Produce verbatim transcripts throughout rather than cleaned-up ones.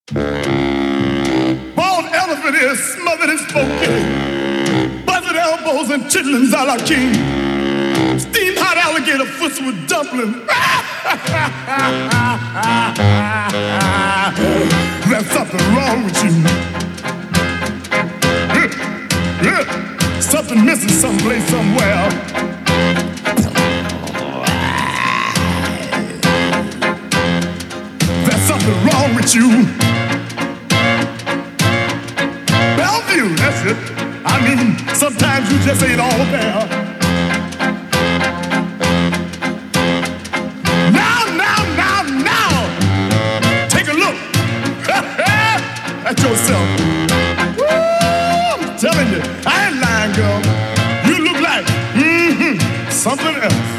Bald elephant is smothered and smoky. Buzzard elbows and chitlins a la king. Steamed hot alligator foots with dumplings. There's something wrong with you. Yeah, yeah. Something missing someplace, somewhere. There's something wrong with you. Bellevue, that's it. I mean, sometimes you just ain't all there. Now, now, now, now, take a look at yourself. Woo, I'm telling you, I ain't lying, girl. You look like mm-hmm, something else.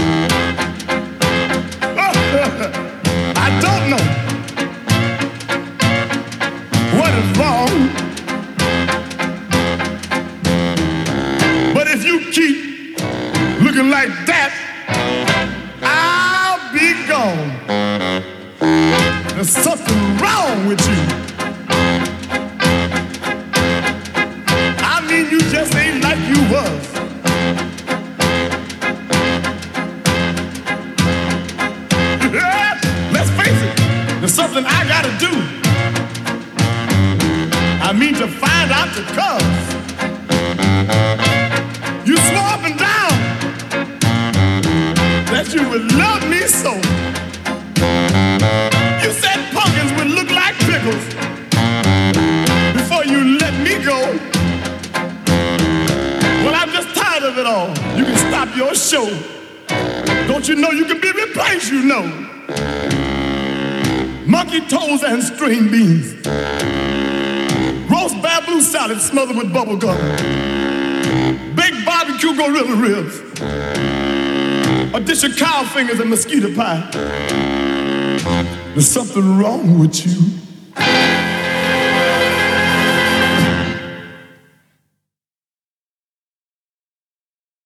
I don't know what is wrong, but if you keep looking like that, I'll be gone. There's something wrong with you. I mean, you just ain't like you was. Let's face it, there's something I gotta do. I mean to find out the cause. You swore up and down that you would love me so. You said pumpkins would look like pickles before you let me go. Well, I'm just tired of it all. You can stop your show. Don't you know you can be replaced, you know? Monkey toes and string beans. Roast bamboo salad smothered with bubble gum. Baked barbecue gorilla ribs. A dish of cow fingers and mosquito pie. There's something wrong with you.